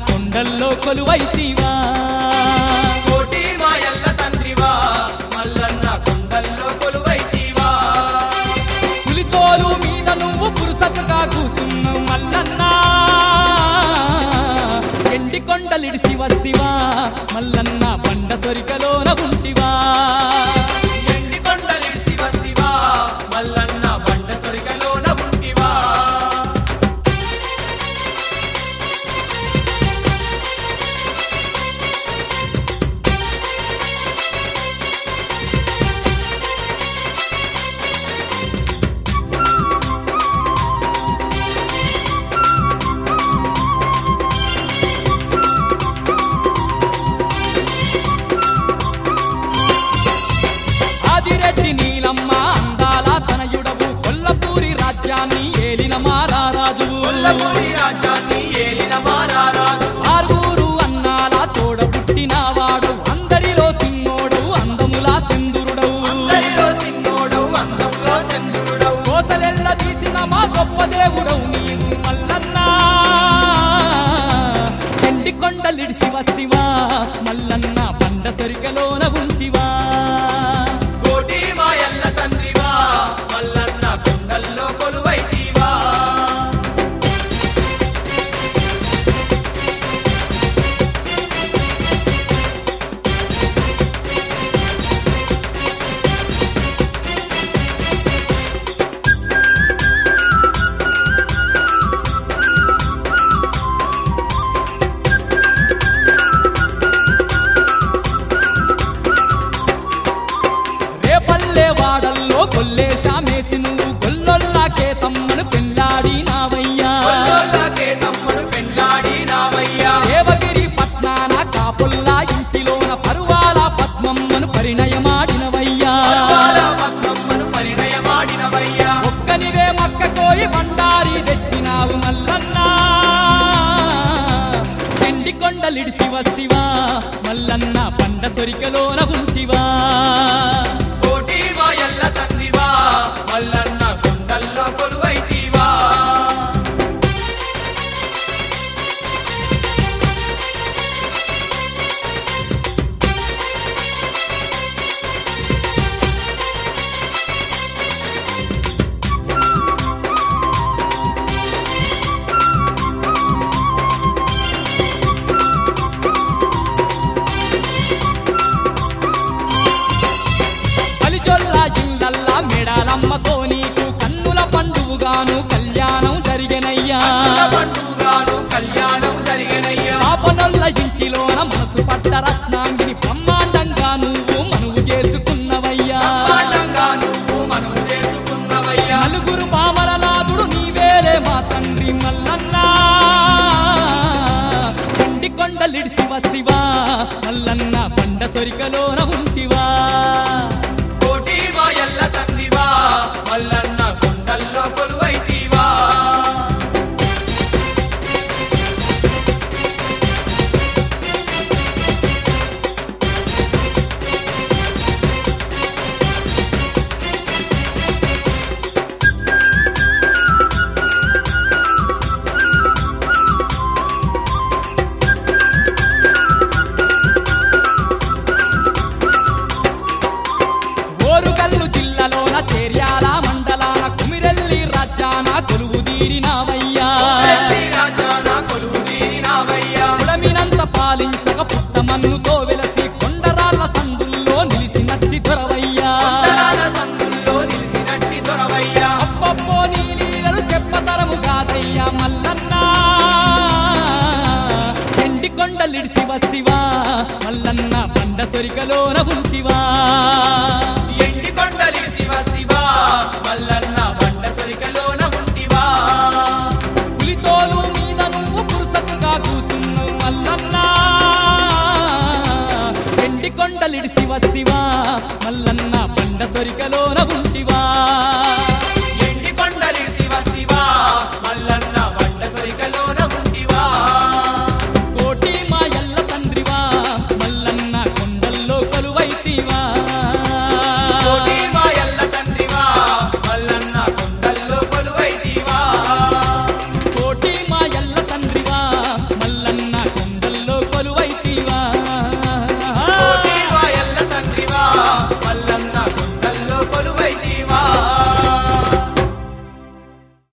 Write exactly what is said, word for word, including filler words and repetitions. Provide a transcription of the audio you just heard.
కొండల్లో కొలువైతివా కోటి మాయల్ల తండ్రివా మల్లన్న కొండల్లో కొలువైతివా పులితోలు మీద నువ్వు పురుసతుగా కూసున్నావు మల్లన్న ఎండి కొండలిడిసి వస్తివా మల్లన్న బండ సొరికలోన ఉంటివా ఎండి కొండలిడిసి వస్తివా మల్లన్న బండ సొరికలోన ఉంటివా ఆదిరెడ్డి నీలమ్మ అందాల తనయుడవు కొల్లపూరి రాజ్యాన్ని ఏలిన మారారాజువు కొల్లపూరి రాజ్యాన్ని ఏలిన మారారాజు ఆరుగురు అన్నాల తోడ పుట్టినవాడు అందరిలో సిన్నోడు అందములా సెందురుడవు అందరిలో సిన్నోడవు అందంలో చంద్రుడవు కోసలెల్ల తీసిన మా గొప్ప దేవుడవు నీవు మల్లన్న ఎండి కొండలిడిసి వస్తివా మల్లన్న బండ సొరికలోన ఉంటివా కోటి మాయల్ల తండ్రివా మల్లన్న కొండల్లో కొలువైతివా రేపల్లె వాడల్లో కొల్లేశామేసి నువ్వు గొల్లొల్లాకే తమ్మను పెళ్ళాడినావయ్యా కొల్లోళ్ళకే తమ్ముడు పెండ్లాడినావయ్యా దేవగిరి పట్నాన కాపుల్లా ఇంటిలోన పరువాల పద్మమ్మను పరిణయమాడినవయ్యా పరవాల పద్మమ్మను పరిణయమాడినవయ్యా ఒక్కనివే మక్క కోయి బండారి తెచ్చినావు మల్లన్న ఎండి కొండలిడిసి వస్తివా మల్లన్న బండ సొరికలోన ఉంటివా కోటి మాయల్ల తండ్రివా మల్లన్న కొండల్లో కొలువైతివా బలిజొల్ల ఇళ్ళల్లా మెడాలమ్మతో నీకు కన్నుల పండువుగాను కళ్యాణం జరిగెనయ్యా కన్నుల పండుగాను కళ్యాణం జరిగెనయ్యా పాపనొల్ల ఇంటిలోన మనసు పట్ట రత్నాంగిని బ్రహ్మాండంగా నువ్వు మనువు చేసుకున్నవయ్యా బ్రహ్మాండంగా నువ్వు మనము చేసుకున్నవయ్యా నలుగురు పామరనాథుడు నీవేరే మా తండ్రి మల్లన్న ఎండి కొండలిడిసి వస్తివా మల్లన్న బండ సొరికలోన ఉంటివా కోటి మాయల్ల తండ్రివా మల్లన్న కొండల్లో కొలువైతివా ఓరుగల్లు జిల్లాలోన చేర్యాల మండలాన కుమిరెల్లి రాజ్యాన కొలువు తీరినావయ్యా కొమ్రెల్లి రాజాన కొలువు తీరినావయ్యా కులమినంత పాలించక పుట్టమన్నుతో వెలసి కొండరాళ్ళ సందుల్లో నిలిసినట్టి దొరవయ్యా కొండరాల సందుల్లో నిలిసినట్టి దొరవయ్యా అప్పప్పో నీ లీలలు చెప్పతరము కాదయ్యా మల్లన్న ఎండి కొండలిడిసి వస్తివా మల్లన్న బండ సొరికలోన ఉంటివా ఎండి కొండలిడిసి వస్తివా మల్లన్న బండ సొరికలోన ఉంటివా పులితోలు మీద నువ్వు పురుసతుగా కూసున్నావు మల్లన్న ఎండి కొండలిడిసి వస్తివా మల్లన్న బండ సొరికలోన ఉంటివా